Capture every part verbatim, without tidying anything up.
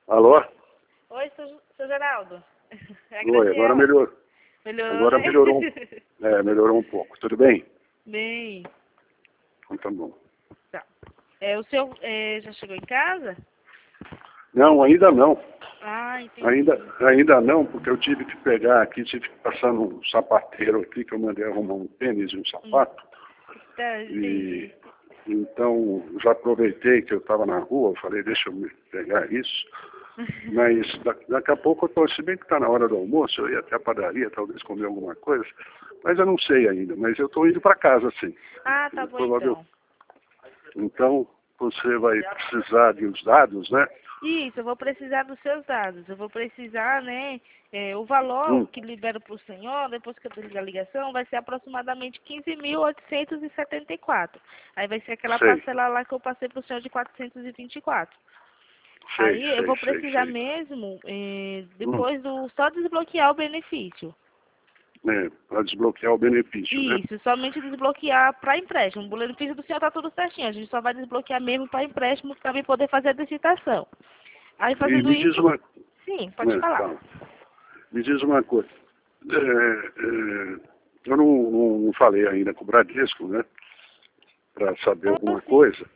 Alô? Oi, seu, seu Geraldo. É Oi, agora melhorou. Melhorou, Agora né? melhorou, é, melhorou um pouco. Tudo bem? Bem. Então tá bom. Tá. É, o senhor é, já chegou em casa? Não, ainda não. Ah, entendi. Ainda, ainda não, porque eu tive que pegar aqui, tive que passar num sapateiro aqui, que eu mandei arrumar um tênis e um sapato. Tá, E entendi. então já aproveitei que eu estava na rua, eu falei, deixa eu me pegar isso. Mas da, daqui a pouco eu estou, se bem que está na hora do almoço, eu ia até a padaria, talvez comer alguma coisa, mas eu não sei ainda, mas eu estou indo para casa, sim. Ah, tá bom Provável. então. Então, você vai precisar de os dados, né? Isso, eu vou precisar dos seus dados. Eu vou precisar, né, é, o valor Hum. que libero para o senhor, depois que eu desligar a ligação, vai ser aproximadamente quinze mil oitocentos e setenta e quatro. Aí vai ser aquela Sei, parcela lá que eu passei para o senhor de quatrocentos e vinte e quatro. sei, Aí eu sei, vou sei, precisar sei. mesmo, eh, Hum. depois do só desbloquear o benefício. É, para desbloquear o benefício, né? Isso, somente desbloquear para empréstimo. O benefício do senhor tá tudo certinho. A gente só vai desbloquear mesmo para empréstimo para mim poder fazer a licitação. Aí E fazendo me diz isso, uma, sim, pode é, falar. calma. Me diz uma coisa. É, é, eu não, não, não falei ainda com o Bradesco, né? Para saber Ah, alguma sim. coisa.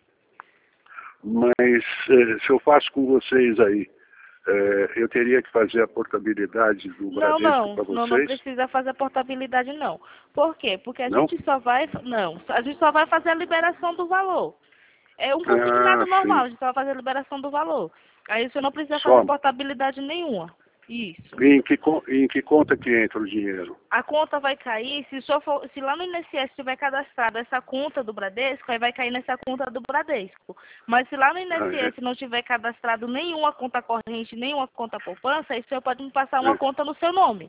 Mas é, se eu faço com vocês aí, é, eu teria que fazer a portabilidade do Não, Bradesco não, para não, não vocês? precisa fazer a portabilidade não. Por quê? Porque a Não? gente só vai, não, a gente só vai fazer a liberação do valor. É um Ah, consignado normal, sim. a gente só vai fazer a liberação do valor. Aí você não precisa fazer Só. portabilidade nenhuma. Isso. E em que, con- em que conta que entra o dinheiro? A conta vai cair, se, só for, se lá no I N S S tiver cadastrado essa conta do Bradesco, aí vai cair nessa conta do Bradesco. Mas se lá no Ah, é? I N S S não tiver cadastrado nenhuma conta corrente, nenhuma conta poupança, aí o senhor pode me passar uma É. conta no seu nome.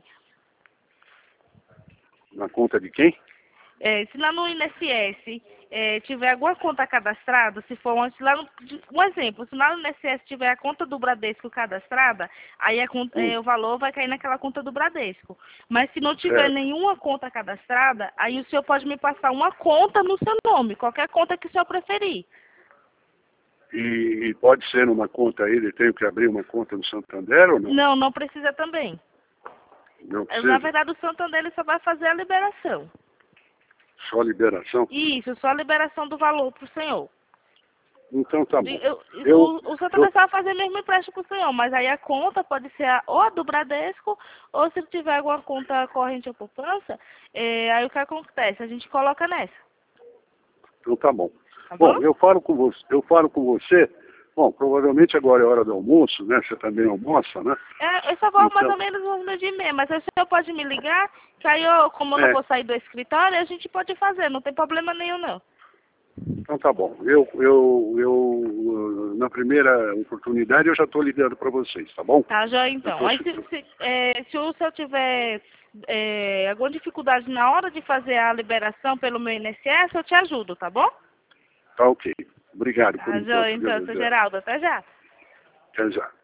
Na conta de quem? É, se lá no I N S S é, tiver alguma conta cadastrada, se for uma, se lá no, um exemplo, se lá no I N S S tiver a conta do Bradesco cadastrada, aí a conta, Hum, é, o valor vai cair naquela conta do Bradesco. Mas se não tiver certo. nenhuma conta cadastrada, aí o senhor pode me passar uma conta no seu nome, qualquer conta que o senhor preferir. E, e pode ser numa conta aí, ele tem que abrir uma conta no Santander ou não? Não, não precisa também. Não É, na precisa? verdade, o Santander ele só vai fazer a liberação. Só liberação? Isso, só a liberação do valor para o senhor. Então tá bom. Eu, Eu, o, o Santander eu, só vai fazer mesmo empréstimo para o senhor, mas aí a conta pode ser a, ou a do Bradesco, ou se tiver alguma conta corrente ou poupança, é, aí o que acontece? A gente coloca nessa, então tá bom. tá bom? Bom, eu falo com você, eu falo com você, bom, provavelmente agora é hora do almoço, né? Você também almoça, né? É, eu só vou mais Então, ou menos uns meio de meia, mas aí o senhor pode me ligar, que aí eu, como eu não é, vou sair do escritório, a gente pode fazer, não tem problema nenhum não. então tá bom. Eu, eu, eu, na primeira oportunidade eu já estou ligando para vocês, tá bom? Tá, já Eu então. tô, Aí se, se, é, se o senhor tiver é, alguma dificuldade na hora de fazer a liberação pelo meu I N S S, eu te ajudo, tá bom? tá ok. Obrigado por Tá, já enquanto, então, viu? seu Geraldo, até já. Até já.